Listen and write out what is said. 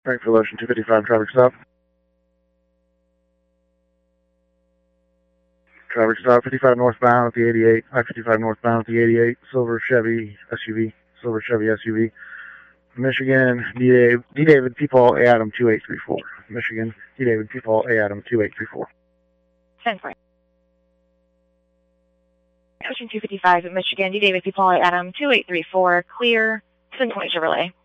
Frankfurt Ocean 255, traffic stop. Traffic stop, 55 northbound at the 88, I-55 northbound at the 88, silver Chevy SUV. Michigan, D. David P. Paul, A. Adam 2834. Michigan, D. David P. Paul, A. Adam 2834. 10-4. Ocean 255 at Michigan, D. David P. Paul, A. Adam 2834, clear, 7-point Chevrolet.